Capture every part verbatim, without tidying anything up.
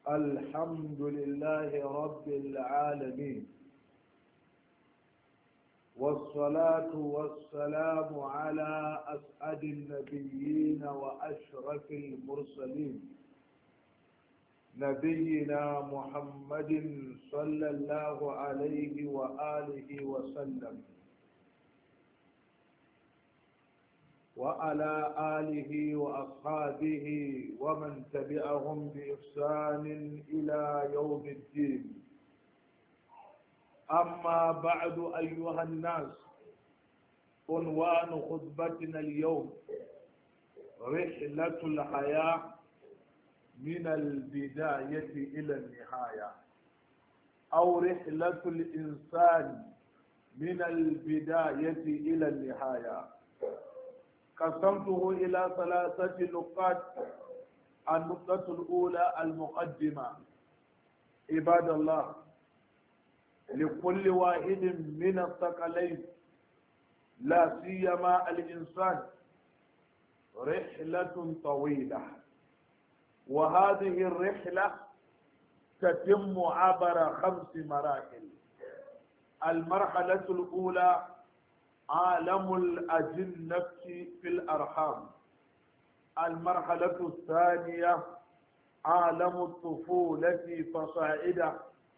الحمد لله رب العالمين، والصلاة والسلام على أسعد النبيين وأشرف المرسلين نبينا محمد صلى الله عليه وآله وسلم وعلى آله وأصحابه ومن تبعهم بإحسان إلى يوم الدين. أما بعد أيها الناس، عنوان خطبتنا اليوم رحلة الحياة من البداية إلى النهاية، أو رحلة الإنسان من البداية إلى النهاية. قسمته إلى ثلاثة نقاط. النقطة الأولى المقدمة. عباد الله، لكل واحد من الثقلين لا سيما الإنسان رحلة طويلة، وهذه الرحلة تتم عبر خمس مراحل. المرحلة الأولى عالم الأجنة في الأرحام. المرحلة الثانية عالم الطفولة فصاعدا.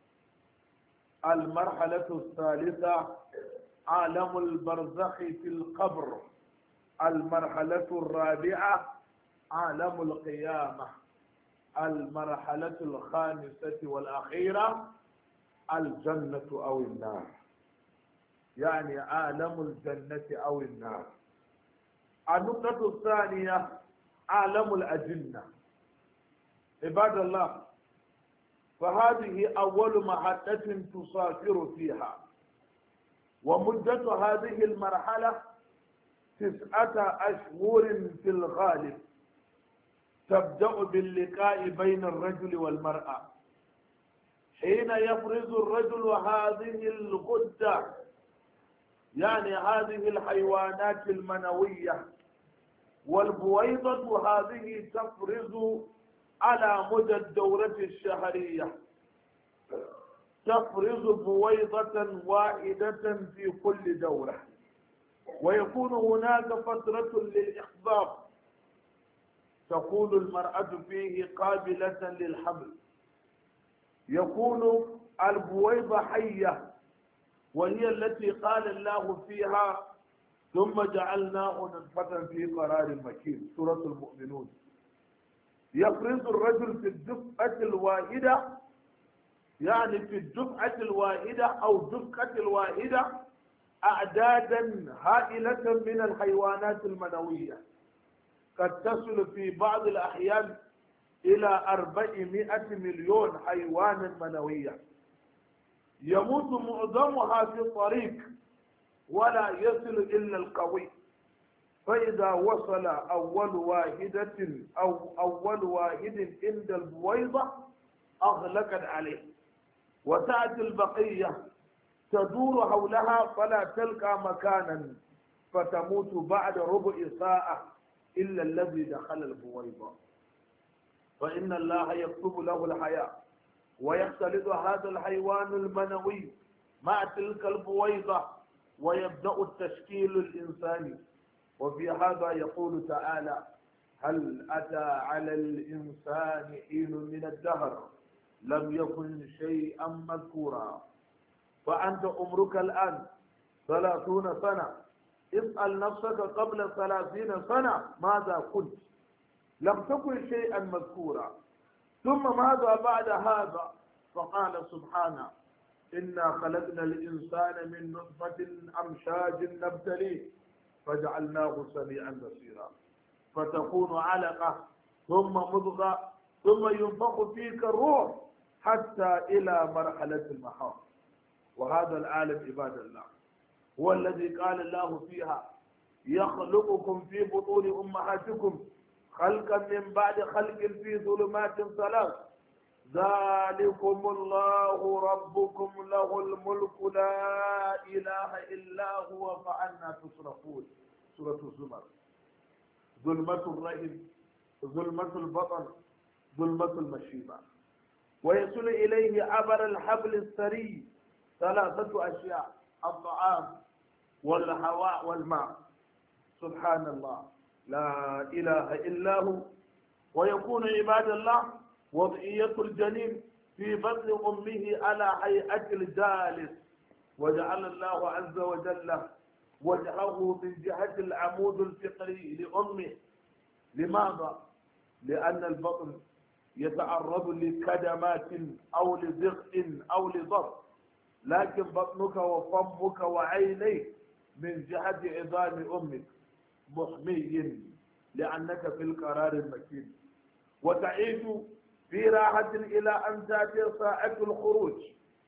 المرحلة الثالثة عالم البرزخ في القبر. المرحلة الرابعة عالم القيامة. المرحلة الخامسة والأخيرة الجنة أو النار، يعني عالم الجنة أو النار. النقطة الثانية عالم الأجنة. عباد الله، فهذه أول محطة تسافر فيها، ومدة هذه المرحلة تسعة أشهر في الغالب. تبدأ باللقاء بين الرجل والمرأة، حين يفرز الرجل هذه الغدة، يعني هذه الحيوانات المنوية، والبويضة هذه تفرز على مدى الدورة الشهرية، تفرز بويضة واحدة في كل دورة، ويكون هناك فترة للإخضاب تكون المرأة فيه قابلة للحمل. يكون البويضة حية، وهي التي قال الله فيها ثم جعلناه نطفة في قرار مكين، سورة المؤمنون. يفرز الرجل في الدفعة الواحدة، يعني في الدفعة الواحدة أو دفعة الواحدة أعدادا هائلة من الحيوانات المنوية، قد تصل في بعض الأحيان إلى أربعمائة مليون حيوان منوية. يموت معظمها في الطريق ولا يصل إلا القوي، فإذا وصل أول واحدة أو أول واحد عند البويضة أغلقت عليه، وتأتي البقية تدور حولها فلا تلقى مكانا، فتموت بعد ربع ساعة إلا الذي دخل البويضة، فإن الله يكتب له الحياة ويختلط هذا الحيوان المنوي مع تلك البويضة ويبدأ التشكيل الإنساني. وفي هذا يقول تعالى: هل أتى على الإنسان حين من الدهر لم يكن شيئا مذكورا. فأنت عمرك الآن ثلاثون سنة، اسأل نفسك قبل ثلاثين سنة ماذا كنت؟ لم تكن شيئا مذكورا. ثم ماذا بعد هذا؟ فقال سبحانه: إنا خلقنا الإنسان من نطفة أمشاج نبتليه فجعلناه سميعا بصيرا. فتكون علقة ثم مضغة ثم ينفخ فيك الروح حتى إلى مرحلة المحاض. وهذا العالم عباد الله هو الذي قال الله فيها: يخلقكم في بطون أمهاتكم خلقا من بعد خلق في ظلمات ثلاث ذلكم الله ربكم له الملك لا إله إلا هو فأنى تصرفون. سورة الزمر. ظلمة الرحم، ظلمة البطن، ظلمة المشيبة. ويصل إليه عبر الحبل السري ثلاثة أشياء: الطعام والهواء والماء. سبحان الله، لا إله إلا هو. ويكون عباد الله وضعية الجنين في بطن أمه على هيئة الجالس، وجعل الله عز وجل وجهه من جهة العمود الفقري لأمه. لماذا؟ لأن البطن يتعرض لكدمات أو لضغط أو لضرب، لكن بطنك وفمك وعينيك من جهة عظام أمك محمي، لأنك في القرار المكين، وتعيش في راحة إلى أن تأتي ساعة الخروج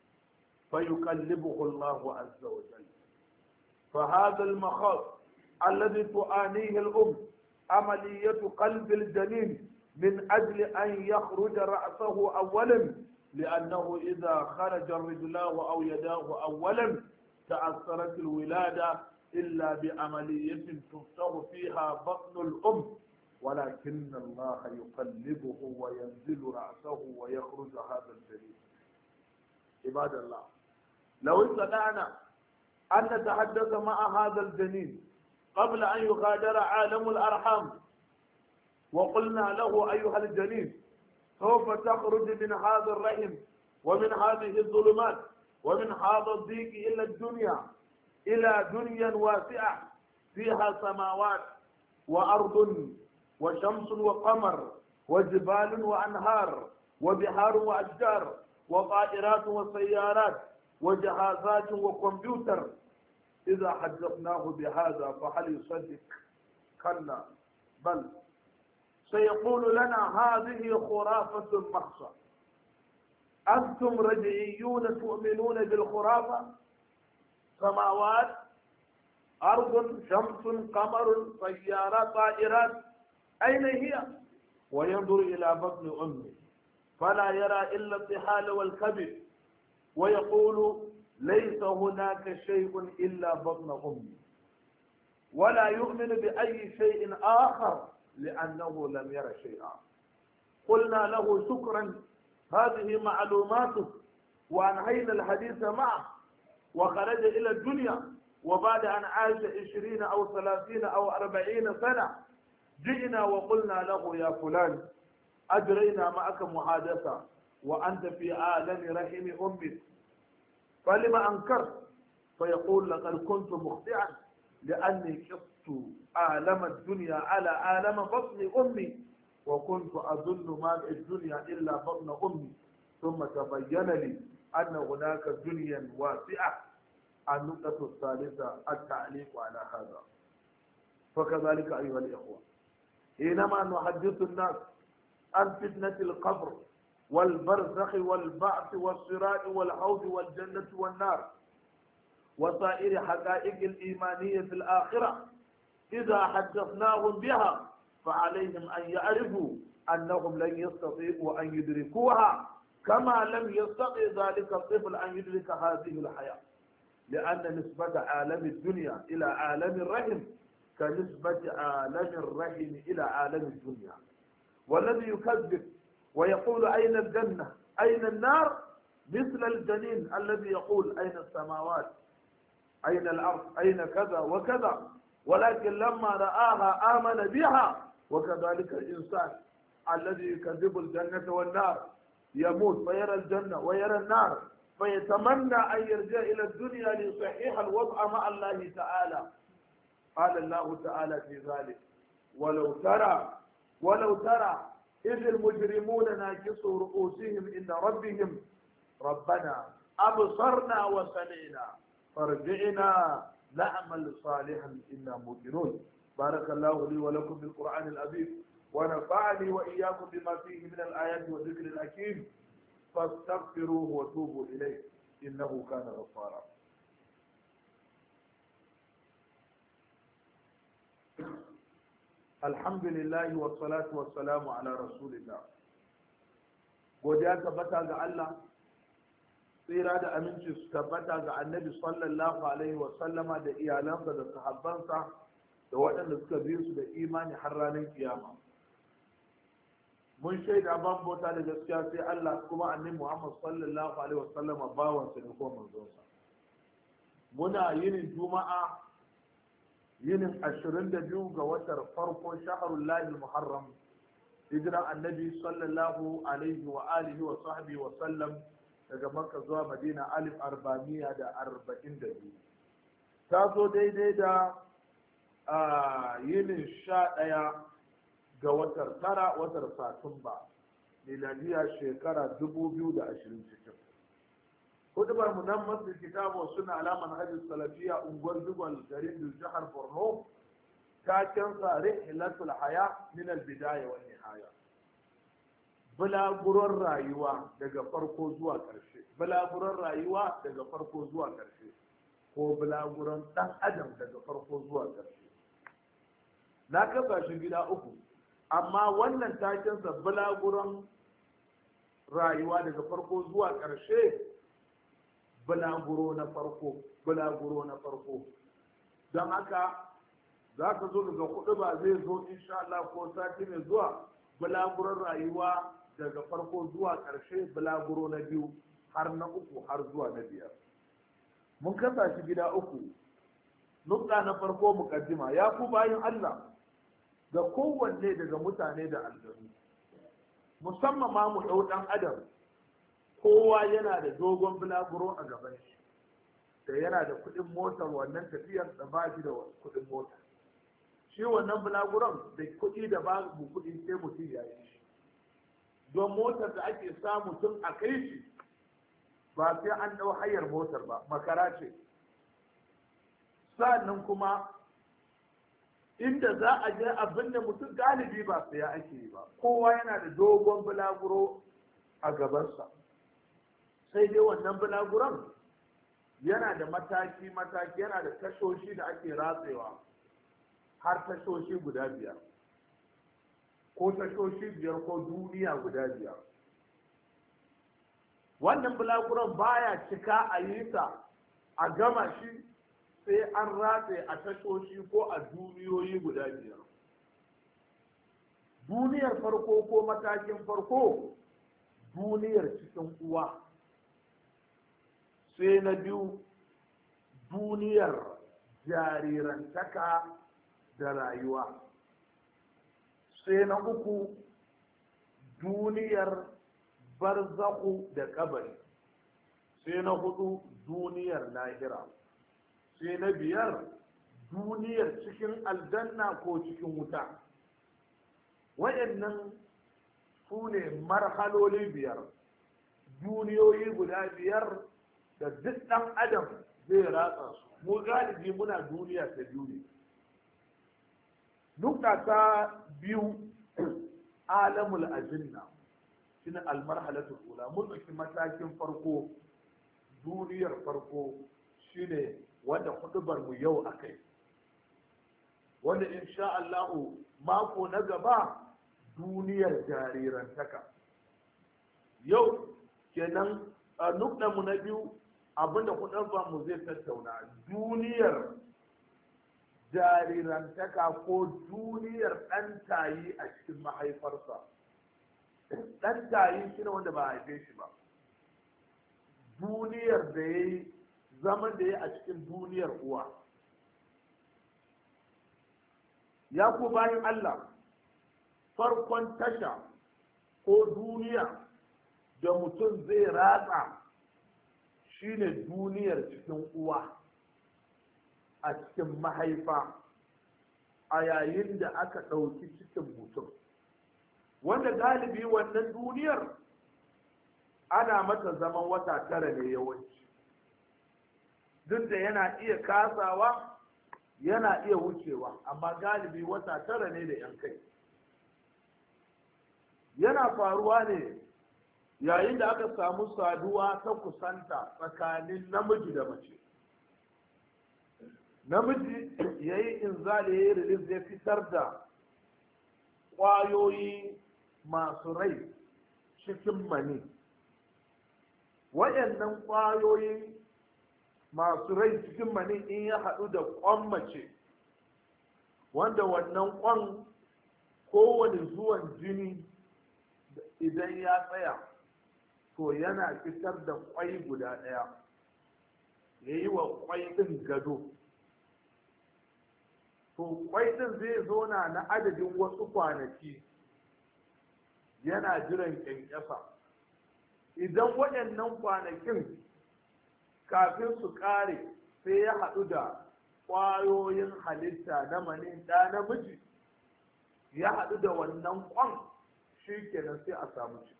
فيقلبه الله عز وجل. فهذا المخاض الذي تعانيه الأم عملية قلب الجنين من أجل أن يخرج رأسه أولا، لأنه إذا خرج رجلاه أو يداه أولا تأثرت الولادة إلا بعملية تفتح فيها بطن الأم، ولكن الله يقلبه وينزل رأسه ويخرج هذا الجنين. عباد الله، لو استطعنا أن نتحدث مع هذا الجنين قبل أن يغادر عالم الأرحام وقلنا له: أيها الجنين، سوف تخرج من هذا الرحم ومن هذه الظلمات ومن هذا الضيق إلى الدنيا، إلى دنيا واسعة فيها سماوات وأرض وشمس وقمر وجبال وأنهار وبحار وأشجار وطائرات وسيارات وجهازات وكمبيوتر. إذا حدثناه بهذا فهل يصدق؟ كلا، بل سيقول لنا: هذه خرافة محصى. أنتم رجعيون تؤمنون بالخرافة؟ سماوات، أرض، شمس، قمر، سيارات، طائرات، أين هي؟ وينظر إلى بطن أمه فلا يرى إلا الطحال والكبد، ويقول: ليس هناك شيء إلا بطن أمي، ولا يؤمن بأي شيء آخر لأنه لم ير شيئا. قلنا له: شكرا، هذه معلوماتك، وأنهينا الحديث معه، وخرج إلى الدنيا. وبعد أن عاش عشرين أو ثلاثين أو أربعين سنة جئنا وقلنا له: يا فلان، أجرينا معك محادثة وأنت في عالم رحم أمك، فلما أنكرت؟ فيقول: لقد كنت مخطئا، لأني قصت عالم الدنيا على عالم بطن أمي، وكنت أظن ما في الدنيا إلا بطن أمي، ثم تبين لي أن هناك دنيا واسعة. النقطة الثالثة التعليق على هذا. فكذلك أيها الإخوة، حينما نحدث الناس عن فتنة القبر والبرزخ والبعث والصراط والحوض والجنة والنار وسائر حقائق الإيمانية في الآخرة، إذا حدثناهم بها فعليهم أن يعرفوا أنهم لن يستطيعوا أن يدركوها، كما لم يستطع ذلك الطفل أن يدرك هذه الحياة، لأن نسبة عالم الدنيا إلى عالم الرحم كنسبة عالم الرحم إلى عالم الدنيا. والذي يكذب ويقول: أين الجنة؟ أين النار؟ مثل الجنين الذي يقول: أين السماوات؟ أين الأرض؟ أين كذا وكذا؟ ولكن لما رآها آمن بها. وكذلك الإنسان الذي يكذب الجنة والنار يموت فيرى الجنة ويرى النار فيتمنى أن يرجع إلى الدنيا ليصحح الوضع مع الله تعالى. قال الله تعالى في ذلك: ولو ترى ولو ترى إذ المجرمون ناكسوا رؤوسهم عند ربهم ربنا أبصرنا وسمعنا فارجعنا نعمل صالحا إنا موقنون. بارك الله لي ولكم بالقرآن العظيم، ونفعني وإياكم بما فيه من الآيات والذكر الحكيم، فاستغفروه وتوبوا إليه إنه كان غفارا. alhamdulillah wa salatu wa salamu ala rasulillah. Godiya tabbata ga Allah, tsira da aminci su tabbata ga annabi sallallahu alaihi wa sallama da iyalansa da sahabbansa da waɗanda suka bi su da imani har ranar kiyama. mun shaida ban bauta da gaskiya sai Allah kuma annabi Muhammad sallallahu alaihi wasallam bawan sa ne ko manzon sa muna yinin juma'a yinin ashirin da biyu ga watan farko shahrul lahi muharram hijira annabi sallallahu alaihi wa alihi wa sahbihi wa sallam daga makka zuwa madina alif arba'amiya da arba'in da biyu ta zo daidai da yinin sha ɗaya ga watar tara watar satumba miladiya shekara dubu biyu da ashirin cikin hudubar mu nan masu kitabu suna alaman hajji salafiya unguwar dugal garin jihar borno ta canza rihlatul haya min albidaya wa nihaya bulaguron rayuwa daga farko zuwa ƙarshe bulaguron rayuwa daga farko zuwa ƙarshe ko bulaguron ɗan adam daga farko zuwa ƙarshe na kasa shi gida uku amma wannan takensa bulaguron rayuwa daga farko zuwa ƙarshe bulaguro na farko bulaguro na farko don haka za ka zo daga kudu ba zai zo insha Allah ko sati mai zuwa bulaguron rayuwa daga farko zuwa ƙarshe bulaguro na biyu har na uku har zuwa na biyar mun kasa shi gida uku nukta na farko mukaddima ya ku bayan Allah ga kowanne daga mutane da aljanu musamman ma mu ɗau ɗan adam kowa yana da dogon bulaguro a gaban shi da yana da kuɗin motar wannan tafiyar da ba shi da kuɗin mota shi wannan bulaguron da kuɗi da ba mu kuɗi sai mutum ya yi shi don motar da ake samu tun a kai shi ba sai an ɗau hayar motar ba makara ce sa'annan kuma inda za a je abin da mutum galibi ba sai ya ake yi ba kowa yana da dogon bulaguro a gabansa sai dai wannan bulaguron yana da mataki-mataki yana da tashoshi da ake ratsewa har tashoshi guda biyar ko tashoshi biyar ko duniya guda biyar wannan bulaguron baya cika a yi ta a gama shi sai an ratse a tashoshi ko a duniyoyi guda biyar duniyar farko ko matakin farko duniyar cikin uwa sai na biyu duniyar jarirantaka da rayuwa sai na uku duniyar barzahu da kabari sai na hudu duniyar lahira sai na biyar duniyar cikin aljanna ko cikin wuta wayannan su ne marhaloli biyar duniyoyi guda biyar da duk ɗan adam zai ratsa su mu galibi muna duniya ta biyu ne nukta ta biyu alamul ajinna shine almarhalatul ula mun ɗauki matakin farko duniyar farko shine wanda hudubar mu yau akai wanda insha Allah mako na gaba duniyar jarirantaka yau kenan nukta mu na biyu abinda hudubar mu zai tattauna duniyar jarirantaka ko duniyar ɗan tayi a cikin mahaifarsa ɗan tayi shi ne wanda ba a haife shi ba duniyar da ya yi zaman da ya a cikin duniyar uwa ya ku bayan Allah farkon tasha ko duniya da mutum zai ratsa shine duniyar cikin uwa a cikin mahaifa a yayin da aka ɗauki cikin mutum wanda galibi wannan duniyar ana mata zaman wata tara ne yawanci duk da yana iya kasawa yana iya wucewa amma galibi wata tara ne da yan kai yana faruwa ne yayin da aka samu saduwa ta kusanta tsakanin namiji da mace namiji ya yi inzali ya yi rilis ya fitar da ƙwayoyi masu rai cikin mani waɗannan ƙwayoyi masu rai cikin mani in ya haɗu da ƙwan mace wanda wannan ƙwan kowane zuwan jini idan ya tsaya to yana fitar da kwai guda ɗaya, ya yi wa kwai ɗin gado. To kwai ɗin zai zona na adadin wasu kwanaki yana jiran ƙyanƙyasa. Idan waɗannan kwanakin kafin su ƙare sai ya haɗu da ƙwayoyin halitta na manin ɗa namiji, ya haɗu da wannan ƙwan, shi kenan sai a samu ciki.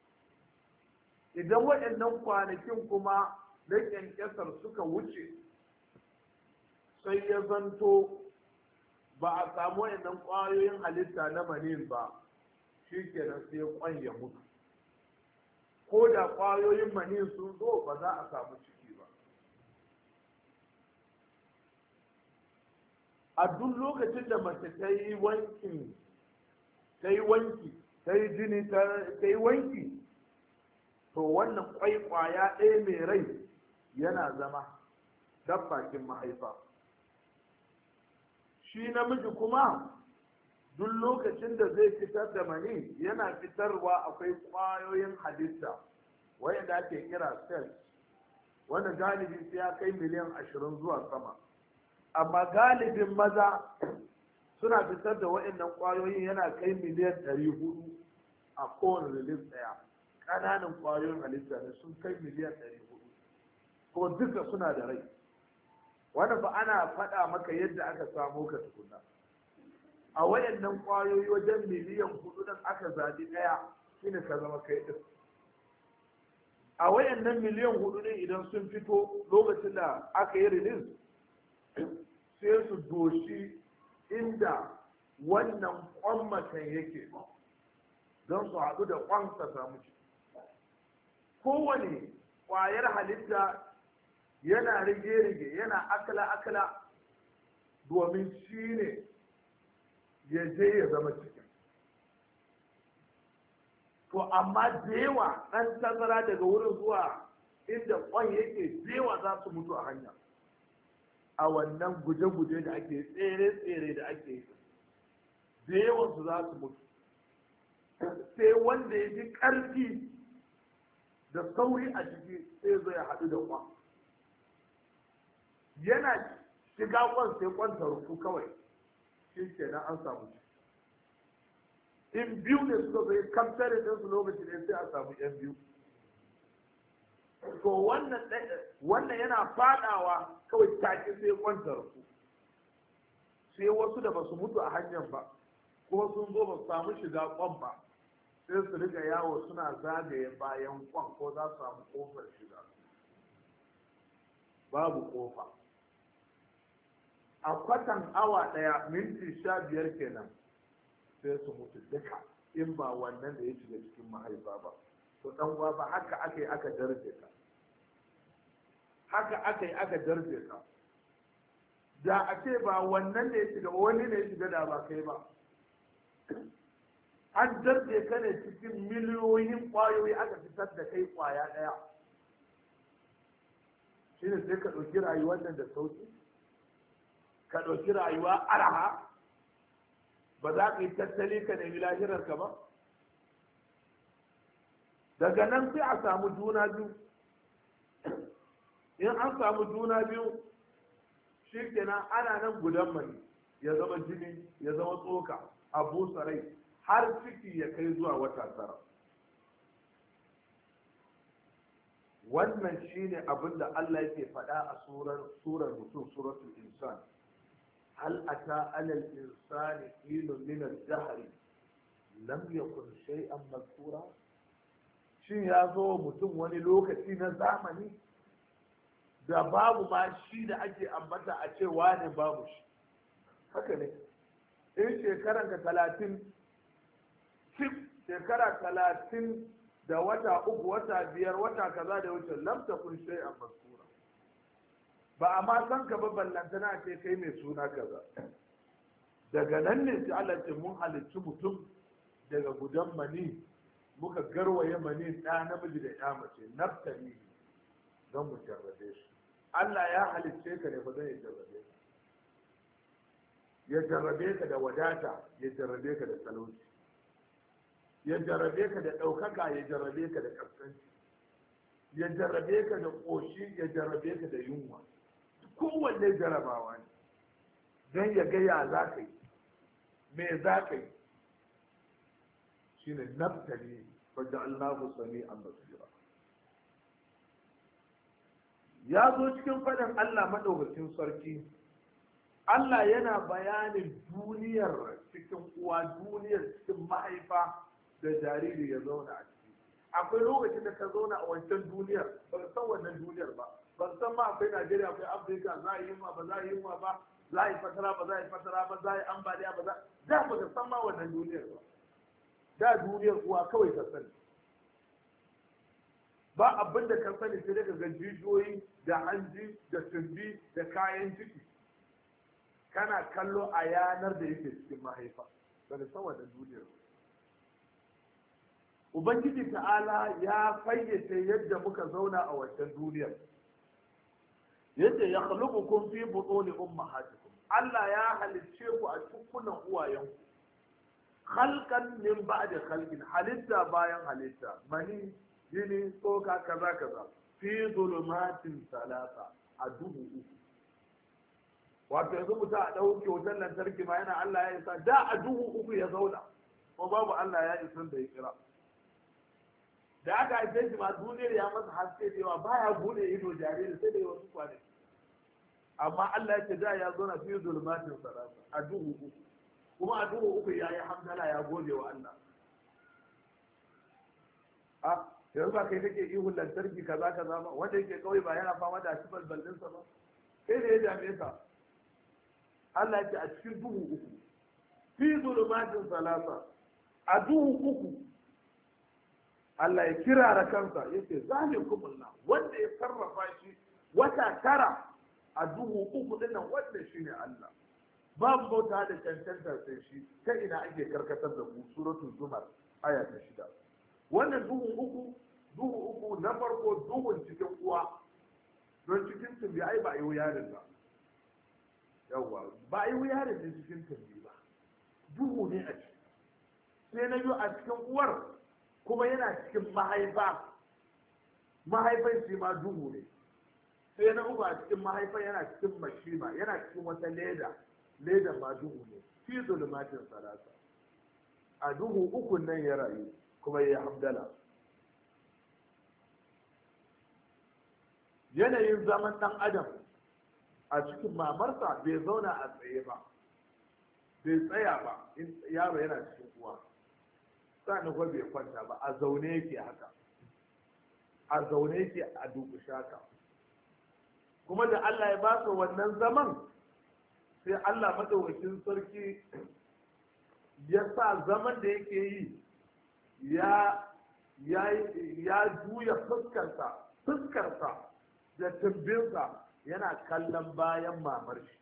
Idan waɗannan kwanakin kuma na ƙyanƙyasar suka wuce, sai ya zanto ba a samu waɗannan ƙwayoyin halitta na manin ba, shi kenan sai ƙwan ya mutu. Ko da ƙwayoyin manin sun zo ba za a samu ciki ba. A duk lokacin da mace ta yi wanki ta yi wanki ta yi jini ta yi wanki, to wannan kwai kwaya ɗaya mai rai yana zama dab bakin mahaifa. Shi namiji kuma duk lokacin da zai fitar da mani yana fitarwa akwai kwayoyin halitta wanda ake kira cells, wanda galibi sai ya kai miliyan ashirin zuwa sama. Amma galibin maza suna fitar da waɗannan ƙwayoyin yana kai miliyan ɗari hudu a kowane release ɗaya. Ƙananan ƙwayoyin halitta ne sun kai miliyan ɗari hudu, ko duka suna da rai. Wanda ba ana faɗa maka yadda aka samo ka tukuna. A waɗannan ƙwayoyi wajen miliyan hudu ɗin aka zaɓi ɗaya shine ka zama kai ɗin. A waɗannan miliyan hudu ɗin idan sun fito lokacin da aka yi release, sai su doshi inda wannan kwan macen yake don su haɗu da kwan ta samu ciki. Kowane ƙwayar halitta yana rige-rige yana akala-akala domin shi ne ya je ya zama cikin. To amma da yawa ɗan tazara daga wurin zuwa inda kwan yake da yawa za su mutu a hanya. A wannan guje-guje da ake tsere-tsere da ake yi, da yawansu za su mutu. Sai wanda ya ji ƙarfi da sauri a ciki sai zo ya haɗu da kwan. Yana shiga kwan sai kwanta rufu kawai, shi ke nan an samu ciki. In biyu ne suka zai kamtare ɗinsu lokaci ne sai a samu ‘yan biyu. To wannan wannan yana fadawa kawai take sai kwanta rufu. Sai wasu da basu mutu a hanyar ba, ko sun zo ba su samu shiga kwan ba, sai su riga yawo suna zagaye bayan kwan ko za su samu kofar shiga. Babu kofa. A kwatan awa ɗaya minti sha biyar kenan sai su mutu duka, in ba wannan da ya shiga cikin mahaifa ba. To dan uwa ba haka aka yi aka darje ka. Haka aka yi aka darje ka. Da a ce ba wannan da ya shiga wani ne ya shiga da ba kai ba. An darje ka ne cikin miliyoyin kwayoyi aka fitar da kai kwaya ɗaya. Shi ne sai ka ɗauki rayuwar nan da sauki, ka ɗauki rayuwa araha, ba za ka yi tattali ka nemi lahirarka ba. Daga nan sai a samu juna biyu. In an samu juna biyu, shi kenan ana nan gudan mani ya zama jini ya zama tsoka a busa rai har ciki ya kai zuwa wata tara. Wannan shine abin da Allah yake faɗa a surar surar mutum, suratul insan. Hal ata alal insani hilun min al-dahri lam yakun shay'an mazkura. Shin ya zo mutum wani lokaci na zamani da babu ma shi da ake ambata a ce wane babu shi? Haka ne. In shekaran ka talatin, cif shekara talatin da wata uku, wata biyar, wata kaza da wuce, lam takun shay'an mazkura. Ba a ma san ka ba ballantana ce kai mai suna kaza. Daga nan ne sai Allah ce mun halicci mutum daga gudan mani, muka garwaye mani ɗa namiji da ya mace, naftali don mu jarrabe shi. Allah ya halicce ka ne ba zai jarrabe ka. Ya jarrabe ka da wadata, ya jarrabe ka da talauci. ya jarrabe ka da ɗaukaka ya jarrabe ka da ƙasƙanci, ya jarrabe ka da ƙoshi ya jarrabe ka da yunwa. Kowanne jarrabawa ne don ya gaya za ka yi, me za ka yi. Shi ne naftali wajen Allahu sami an basira. Ya zo cikin faɗin Allah maɗaukacin sarki, Allah yana bayanin duniyar cikin uwa, duniyar cikin mahaifa da jariri ya zauna a ciki. Akwai lokacin da ka zauna a wancan duniyar, ba ka san wannan duniyar ba, ba san ma akwai Najeriya, akwai Afirka, za a yi yunwa ba za a yi yunwa ba, za a yi fatara ba za a yi fatara ba, za a yi ambaliya ba za da ba ka san ma wannan duniyar ba. Da duniyar uwa kawai ka sani. Ba abin da ka sani sai daga jijiyoyi da hanji da tumbi da kayan ciki. Kana kallo a yanar da yake cikin mahaifa, ba da san wannan duniyar ba. Ubangiji ta'ala ya fayyace yadda muka zauna a wancan duniyar. Yadda ya khluqukum fi butuni ummahatikum. Allah ya halicce ku a cikunan uwayenku. Khalqan min ba'di khalqin, halitta bayan halitta, mani, jini, tsoka, kaza kaza. Fi zulumatin salasa, a duhu uku. Wato yanzu mutum a ɗauke wutar lantarki ma yana Allah ya isa, da a duhu uku ya zauna, ko babu Allah ya isa da ya kira. Da aka haife shi ma duniyar ya masa haske da yawa, baya bude ido jariri sai da wasu kwanaki. Amma Allah ya ce da ya zo na fi zulmatin salasa, a duhu uku. Kuma a duhu uku ya yi hamdala ya gode wa Allah. A yanzu ba kai kake ihun lantarki kaza kaza ba, wanda yake kawai ba yana fama da shi balbalinsa ba. Kai da ya dame ka. Allah ya ce a cikin duhu uku. Fi zulmatin salasa, a duhu uku. Allah ya kirara kansa ya ce zalikumullah, wanda ya sarrafa shi wata tara a duhu uku dinnan, wanda shi ne Allah. Babu bauta da cancanta sai shi, ta ina ake karkatar da ku. Suratul Zumar aya ta shida. Wannan duhu uku, duhu uku na farko duhun cikin uwa, don cikin tumbi ai ba a yi wuyarin ba. Yawwa ba a yi wuyarin ne cikin tumbi ba, duhu ne a ciki. Sai na biyu a cikin uwar kuma yana cikin mahaifa, mahaifan shi ma duhu ne. Sai na uku a cikin mahaifa yana cikin mashima, yana cikin wata leda, ledan ma duhu ne. Fi zulumatin salasa, a duhu ukun nan ya rayu kuma ya hamdala. Yanayin zaman ɗan adam a cikin mamarsa bai zauna a tsaye ba, bai tsaya ba, in yaro yana cikin uwa. Sani kuwa bai kwanta ba, a zaune yake haka, a zaune yake a dukushe haka. Kuma da Allah ya ba su wannan zaman, sai Allah madaukakin sarki ya sa zaman da yake yi ya ya ya juya fuskarsa fuskarsa da tumbinsa yana kallon bayan mamar shi,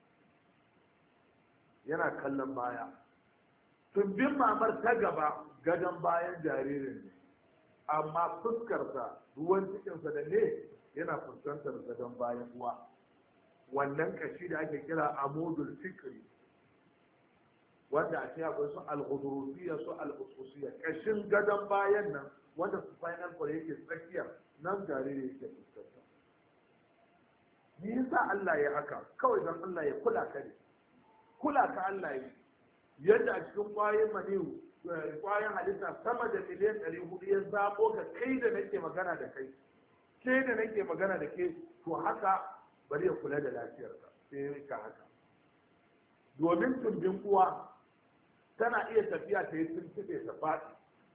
yana kallon baya. Tumbin mamar ta gaba gadon bayan jaririn ne, amma fuskarsa ruwan cikinsa da ne yana fuskantar gadon bayan uwa. Wannan kashi da ake kira amudul fikri, wanda a ce akwai su al-ghudurusiyya su al-ususiyya, kashin gadon bayan nan wanda spinal cord yake tsakiyar nan jariri yake fuskanta. Me yasa Allah ya haka? Kawai don Allah ya kula ka ne, kula ka Allah ya yadda a cikin kwayoyin maniyu, kwayoyin halitta sama da miliyan ɗari hudu ya zaɓo ka kai da nake magana da kai, ke da nake magana da ke, to haka bari ya kula da lafiyarka sai ka haka. Domin tumbin uwa tana iya tafiya ta yi tuntuɓe ta faɗi,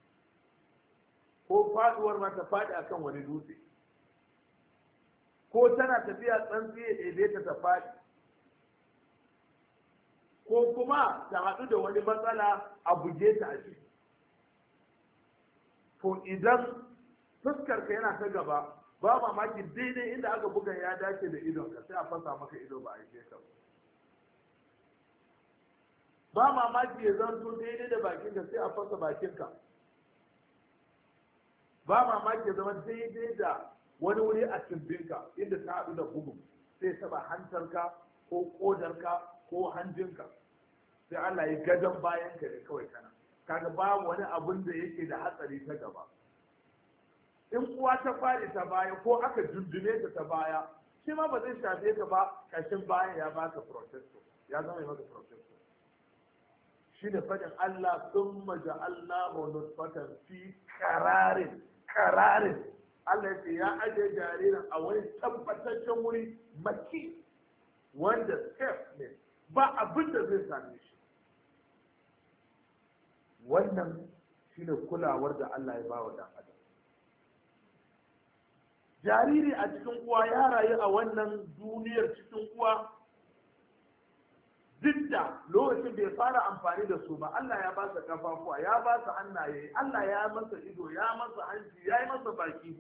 ko faɗuwar ma ta faɗi akan wani dutse, ko tana tafiya tsantsi ya ɗebe ta ta faɗi, ko kuma ta haɗu da wani matsala a buge ta a ciki. To idan fuskarka yana ta gaba, ba mamaki daidai inda aka buga ya dace da idonka, sai a fasa maka ido ba a yi ka ba. Ba mamaki ya zanto daidai da bakinka, sai a fasa bakinka. Ba mamaki ya zama daidai da wani wuri a cimbinka inda ta haɗu da bugu, sai taɓa hantarka ko ƙodarka ko hanjinka, sai Allah ya gadon bayanka ne kawai kana kaga babu wani abun da yake da hatsari ta gaba. In uwa ta fari ta baya ko aka dundume ta ta baya, shi ma ba zai shafe ka ba, kashin bayan ya baka protector, ya zama maka protector. Shi ne faɗin Allah sun maja'allahu nutfatan fi kararin kararin. Allah ya ce ya ajiye jaririn a wani tabbataccen wuri maki wanda safe ne, ba abin da zai same shi. Wannan shi ne kulawar da Allah ya ba wa dan adam. Jariri a cikin uwa ya rayu a wannan duniyar cikin uwa duk da lokacin bai fara amfani da su ba. Allah ya ba su kafafuwa, ya ba su hannaye, Allah ya masa ido, ya masa hanci, ya yi masa baki,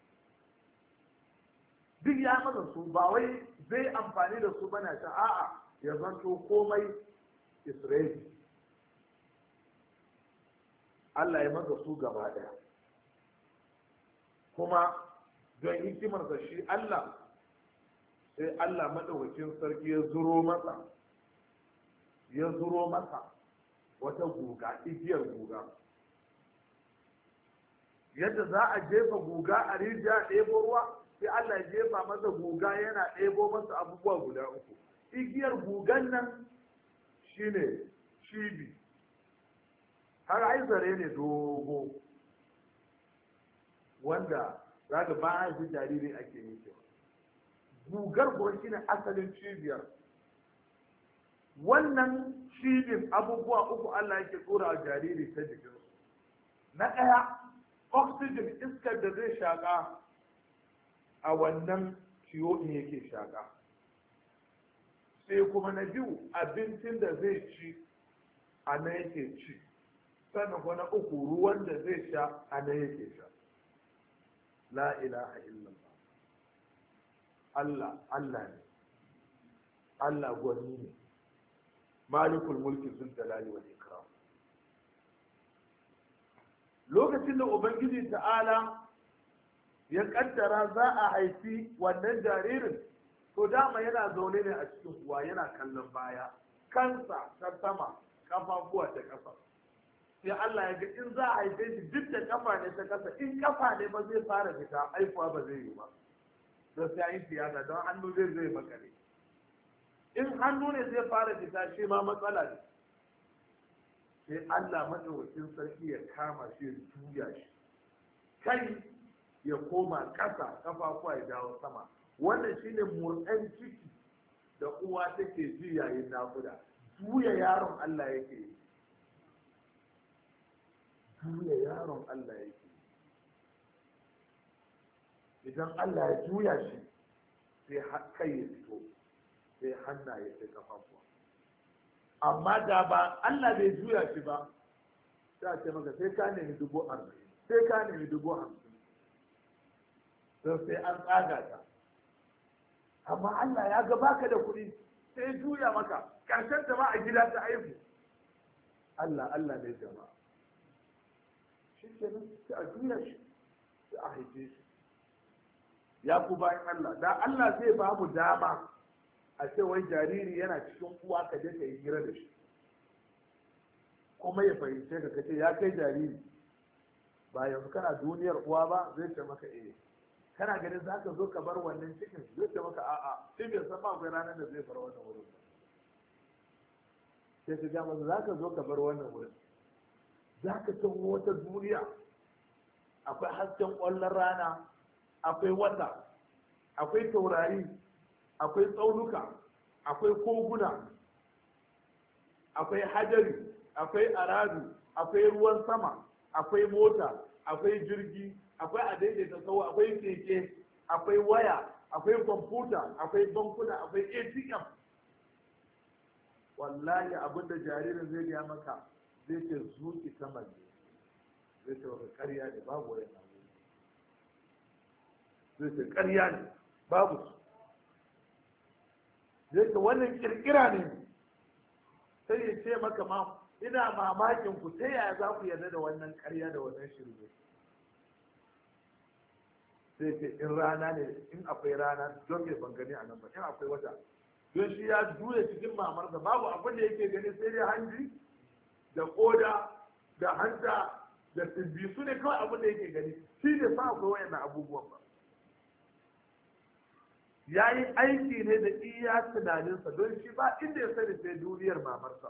duk ya masa su. Ba wai zai amfani da su bana ta a'a ya zanto komai Isra'ili. Allah ya masa su gaba daya, kuma don hikimarsa shi Allah, sai Allah madaukakin sarki ya zuro masa ya zuro masa wata guga, igiyar guga. Yadda za a jefa guga a rijiya ɗebo ruwa, sai Allah ya jefa masa guga yana ɗebo masa abubuwa guda uku. Igiyar gugan nan shine cibi, har ai zare ne dogo wanda za ka ba a ji jariri ake yi kewa. Gugar kuwa shine asalin cibiyar. Wannan cibin abubuwa uku Allah yake tsora a jariri ta jikinsu. Na ɗaya, oxygen, iskar da zai shaƙa a wannan ciwo in yake shaƙa. Sai kuma na biyu, abincin da zai ci a nan yake ci. Sannan kuma na uku, ruwan da zai sha a nan yake sha. La ilaha illallah. Allah, Allah ne. Allah gwani ne. Malikul mulki zul jalali wal ikram. Lokacin da Ubangiji ta'ala ya kaddara za a haifi wannan jaririn, to dama yana zaune ne a cikin uwa, yana kallon baya, kansa ta sama, kafafuwa ta ƙasa. Sai Allah ya ga in za a haife shi duk da kafa ne ta ƙasa, in kafa ne ba zai fara fita, haifuwa ba zai yi ba. Don sai an yi tiyata, don hannu zai zai makare. In hannu ne zai fara fita, shi ma matsala ne. Sai Allah madaukakin sarki ya kama shi ya juya shi, kai ya koma ƙasa, kafafuwa ya dawo sama. Wannan shine murɗan ciki da uwa take ji yayin naƙuda. Juya yaron Allah yake yi. Juya yaron Allah yake yi. Idan Allah ya juya shi, sai kai ya fito, sai hannaye sai kafafuwa. Amma da ba Allah bai juya shi ba, sai ce maka sai ka nemi dubu arba'in, sai ka nemi dubu hamsin, don sai an tsaga ta. Amma Allah ya ga baka da kuɗi, sai juya maka, ƙarshen ta ma a gida ta aihu. Allah Allah ne jama'a. Shi ke nan sai a juya shi, sai a haife shi. Ya ku bayan Allah, da Allah zai ba mu dama a ce wai jariri yana cikin uwa ka je ka yi hira da shi, kuma ya fahimce ka kace ya kai jariri ba yanzu kana duniyar uwa ba, zai ce maka eh. Kana ganin za ka zo ka bar wannan cikin, zai ce maka a'a, sai bai san ba akwai ranar da zai bar wannan wurin. Sai ka ga masa za ka zo ka bar wannan wurin, za ka san wata duniya, akwai hasken ƙwallon rana, akwai wata, akwai taurari, akwai tsaunuka, akwai koguna, akwai hajari, akwai aradu, akwai ruwan sama, akwai mota, akwai jirgi, akwai adaidaita tsawo, akwai keke, akwai waya, akwai kwamfuta, akwai bankuna, akwai A T M. Wallahi abinda jaririn zai gaya maka zai ce zuki sama ne, zai ce maka karya ne, babu wayan zai ce karya ne, babu su. Zai ce wannan kirkira ne, sai ya ce maka ma ina mamakin ku ta yaya za ku yarda da wannan karya da wannan shirme. Sai ce in rana ne, in akwai rana don bai ban gani a nan ba, in akwai wata don shi ya juya cikin mamarsa babu abin da yake gani sai dai hanji da koda da hanta da tibbi su ne kawai abin da yake gani shi ne fa akwai wayannan abubuwan ba ya yi aiki ne da iya tunaninsa don shi ba inda ya sani sai duniyar mamarsa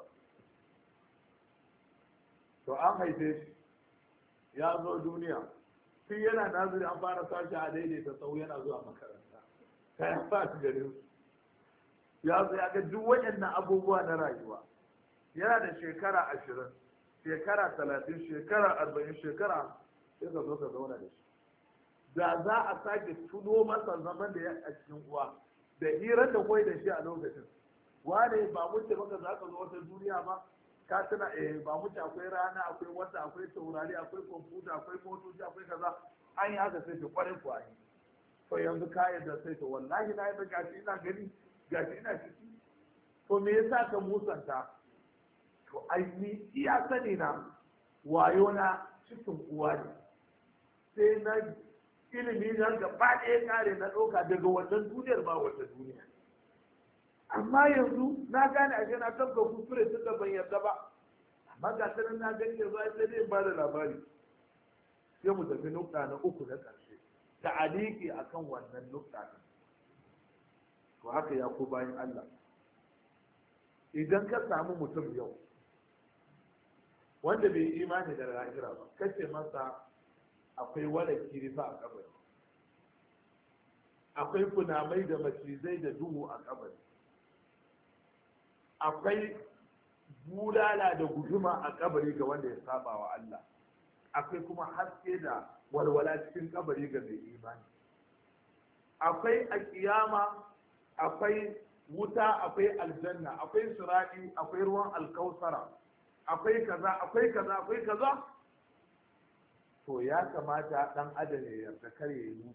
to an haife shi ya zo duniya tun yana nazari an fara sashi a daidaita sau yana zuwa makaranta ta ya sa shi garin su ya zo ya ga duk waɗannan abubuwa na rayuwa yana da shekara ashirin shekara talatin shekara arba'in shekara sai ka zo ka zauna da shi da za a sake tuno masa zaman da ya a cikin uwa da hirar da kwai da shi a lokacin wane ba mu ce maka za ka zo wata duniya ba ka tuna eh ba mu ce akwai rana akwai wata akwai taurari akwai kwamfuta akwai motoci akwai kaza an yi haka sai ta kwarin ku an yi to yanzu ka yadda sai ta wallahi na yadda gashi ina gani gashi ina ciki to me yasa ka musanta to ai ni iya sani na wayo na cikin uwa ne sai na ilimi na gaba ɗaya kare na ɗauka daga wannan duniyar ba wata duniya amma yanzu na gane a na tabba kuskure tun da ban yarda ba amma ga sanin na gani yanzu ai sai dai ba da labari sai mu tafi nukta na uku na ƙarshe ta'aliki akan wannan nukta ɗin to haka ya ko bayan Allah idan ka samu mutum yau wanda bai imani da lahira ba kace masa akwai wala kirifa a kabari akwai kunamai da macizai da duhu a kabari akwai bulala da guduma a kabari ga wanda ya saba wa Allah akwai kuma haske da walwala cikin kabari ga mai imani akwai a kiyama akwai wuta akwai aljanna akwai sirati akwai ruwan alkausara akwai kaza akwai kaza akwai kaza to ya kamata dan adam ya yarda kar ya yi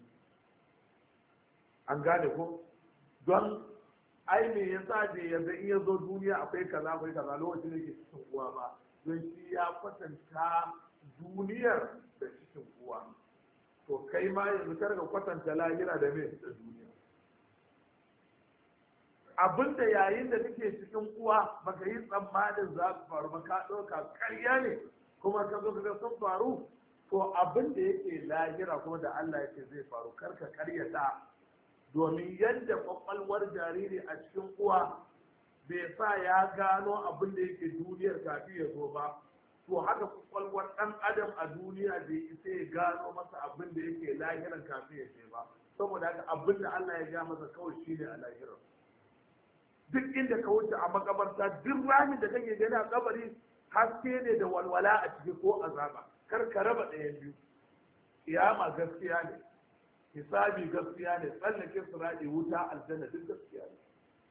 an gane ko don ai me yasa da yarda in ya zo duniya akwai kaza akwai kaza lokacin da yake cikin uwa ba don shi ya kwatanta duniyar da cikin uwa to kai ma yanzu kar ka kwatanta lahira da me da duniya abinda yayin da kake cikin uwa baka yi tsammanin za su faru ba ka ɗauka ƙarya ne kuma ka zo ka sun faru to abin da yake lahira kuma da Allah yake zai faru karka karyata domin yadda kwakwalwar jariri a cikin uwa bai sa ya gano abin da yake duniyar kafin ya zo ba to haka kwakwalwar ɗan adam a duniya bai isa ya gano masa abin da yake lahiran kafin ya ce ba saboda haka abin da Allah ya ga masa kawai shine a lahiran duk inda ka wuce a makabarta duk ramin da kake gani a kabari haske ne da walwala a ciki ko azaba kar ka raba ɗayan biyu kiyama gaskiya ne hisabi gaskiya ne tsallake sirati wuta aljanna duk gaskiya ne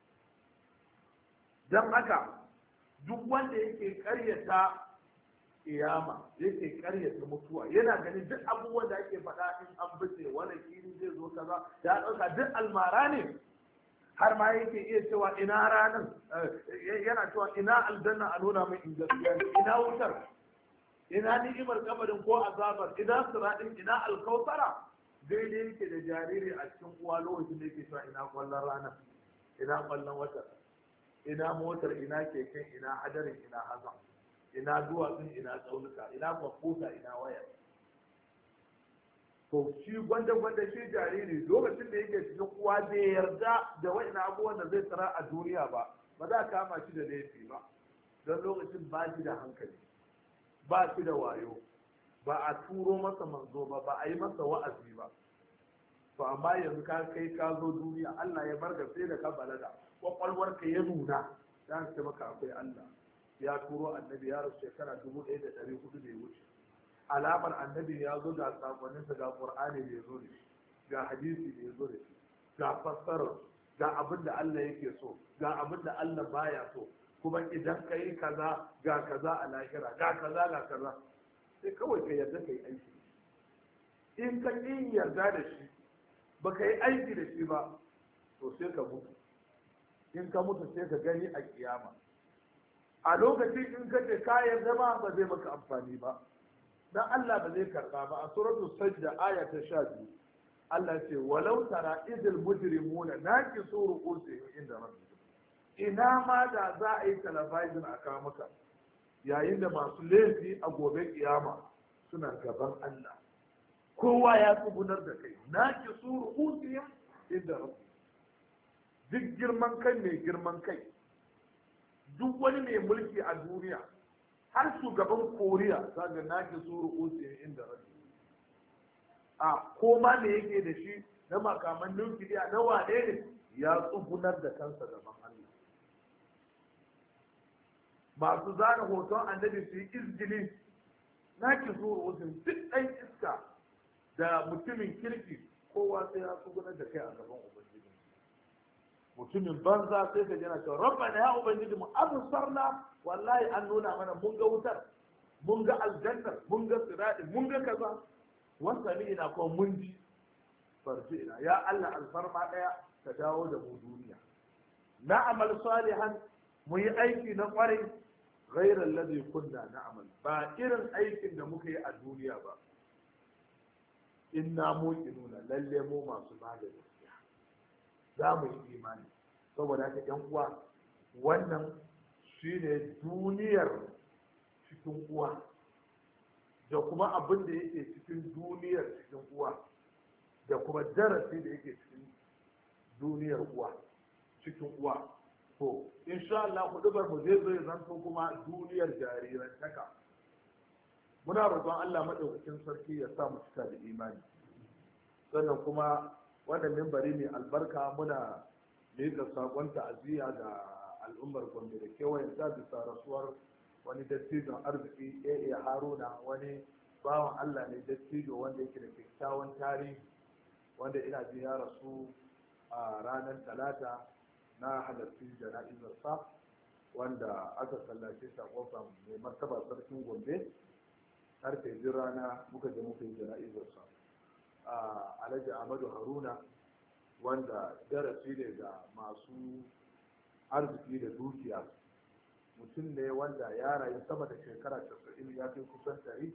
don haka duk wanda yake karyata kiyama yake karyata mutuwa yana ganin duk abubuwan da ake faɗa in an bace wani kiri zai zo kaza ya ɗauka duk almara ne har ma yake iya cewa ina ranar yana cewa ina aljanna a nuna mai in gaskiya ne ina wutar ina ni'imar kabarin ko azabar ina siratin ina alkautara daidai yake da jariri a cikin uwa lokacin da yake cewa ina kwallon rana ina kwallon wata ina motar ina keken ina hadarin ina haza ina duwatsun ina tsaunuka ina kwamfuta ina waya to shi gwanda gwanda shi jariri lokacin da yake cikin uwa bai yarda da wa'ina abubuwan da zai tsara a duniya ba ba za a kama shi da laifi ba don lokacin ba shi da hankali ba shi da wayo ba a turo masa manzo ba ba a yi masa wa'azi ba to amma yanzu ka kai ka zo duniya Allah ya barka sai da ka balaga kwakwalwarka ya nuna za ce maka akwai Allah ya turo annabi ya rasu shekara dubu ɗaya da ɗari hudu da ya wuce alamar annabi ya zo ga sakonninsa ga qur'ani da ya zo da shi ga hadisi da ya zo da shi ga fassarar ga abin da Allah yake so ga abin da Allah baya so kuma idan ka yi kaza ga kaza a lahira ga kaza ga kaza sai kawai ka yarda ka yi aiki in ka ƙi yarda da shi ba ka yi aiki da shi ba to sai ka mutu in ka mutu sai ka gani a kiyama a lokacin in ka ce ka yarda ma ba zai maka amfani ba dan Allah ba zai karba ba a suratul sajda aya ta sha biyu Allah ce walau tara idil mujrimuna naqisu ru'usihim inda rabbihim ina ma da za a yi talabijin a kawo maka yayin da masu laifi a gobe kiyama suna gaban Allah kowa ya tsugunar da kai na ki suru usiyim inda rabbi duk girman kai mai girman kai duk wani mai mulki a duniya har shugaban koriya zaga na ki suru usiyim inda rabbi a koma ne yake da shi na makaman nukiliya na wane ne ya tsugunar da kansa gaban Allah masu zana hoton annabi su yi izgili na ki zuru wasu duk ɗan iska da mutumin kirki kowa sai ya tsugunar da kai a gaban ubangiji mutumin banza sai ka jana cewa rabbana ya ubangiji mu absarna wallahi an nuna mana mun ga wutar mun ga aljannar mun ga sirati mun ga kaza wanda ne ina kuma mun ji farji ina ya Allah alfarma daya ka dawo da mu duniya na amal salihan mu yi aiki na kwarai ghairar ladai kunna na'amal ba irin aikin da muka yi a duniya ba inna muqinuna lalle mu masu ba da gaskiya za mu yi imani saboda haka yan uwa wannan shine duniyar cikin uwa da kuma abin da yake cikin duniyar cikin uwa da kuma darasi da yake cikin duniyar uwa cikin uwa to insha Allah hudubar mu zai zo zanto kuma duniyar jarirantaka muna roƙon Allah madaukakin sarki ya sa mu cika da imani sannan kuma wannan mimbari mai albarka muna miƙa saƙon ta'aziyya ga al'ummar Gombe da kewayen ta bisa rasuwar wani dattijon arziki A A Haruna wani bawan Allah ne dattijo wanda yake da kyakkyawan tarihi wanda ina ji ya rasu a ranar talata na halarci jana'izarsa wanda aka sallace shi a kofar mai martaba sarkin Gombe karfe biyu rana muka je muka yi jana'izarsa a Alhaji Ahmadu Haruna wanda darasi ne ga masu arziki da dukiya mutum ne wanda ya rayu sama da shekara casa'in ya kai kusan ɗari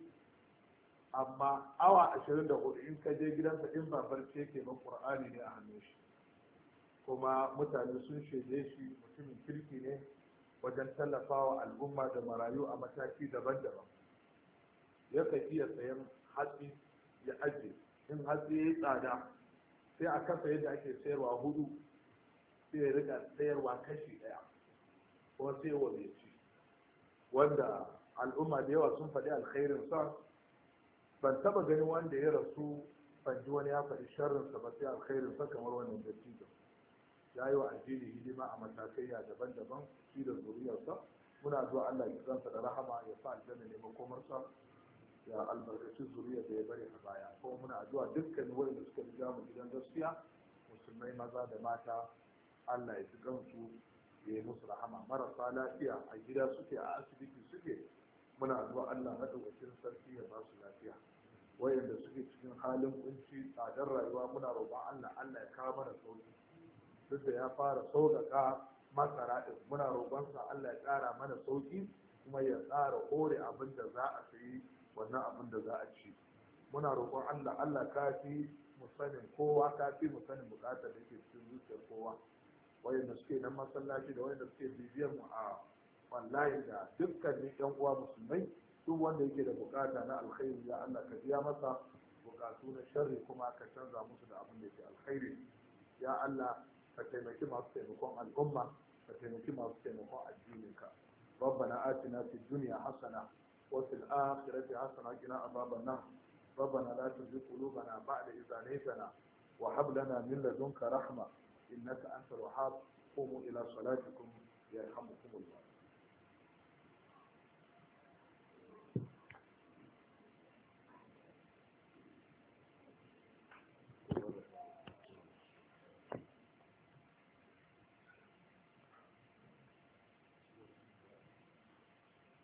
amma awa ashirin da hudu in ka je gidansa in ba barci yake ba Qur'ani ne a hannun shi kuma mutane sun shaide shi mutumin kirki ne wajen tallafawa al'umma da marayu a mataki daban-daban yakan iya sayan hatsi ya ajiye in hatsi ya yi tsada sai a kasa yadda ake sayarwa hudu sai ya rika sayarwa kashi daya kuma sai wa mai ci wanda al'umma da yawa sun faɗi alkhairin sa ban taba ganin wanda ya rasu ban ji wani ya faɗi sharrinsa ba sai alkhairin sa kamar wannan dattijo ya yi wa addini hidima a matakai daban-daban shi da zuriyarsa muna zuwa Allah ya kansa da rahama ya sa aljanna ne makomarsa ya albarkaci zuriyar da ya bari a baya kuma muna addu'a dukkan wanda suka riga mu gidan gaskiya musulmai maza da mata Allah ya ji kansu ya yi musu rahama marasa lafiya a gida suke a asibiti suke muna addu'a Allah madaukakin sarki ya ba su lafiya wayanda suke cikin halin kunci tsadar rayuwa muna roƙon Allah Allah ya kawo mana sauki duk da ya fara sauƙaƙa masara ɗin muna roƙonsa Allah ya ƙara mana sauki kuma ya tsara hore abin da za a sayi wannan abin da za a ci muna roƙon Allah Allah ka fi mu sanin kowa ka fi mu sanin buƙatar da ke cikin zuciyar kowa wayanda suke nan masallaci da wayanda suke bibiyar mu a wallahi da dukkanin yan uwa musulmai duk wanda yake da buƙata na alkhairi ya Allah ka biya masa buƙatu na sharri kuma ka canza musu da abin da ke alkhairi ya Allah ka taimaki masu taimakon al'umma ka taimaki masu taimakon addininka ربنا آتنا في الدنيا حسنة وفي الآخرة حسنة وقنا عذاب النار ربنا لا تزغ قلوبنا بعد إذ هديتنا وهب لنا من لدنك رحمة إنك أنت الوهاب قوموا إلى صلاتكم يرحمكم الله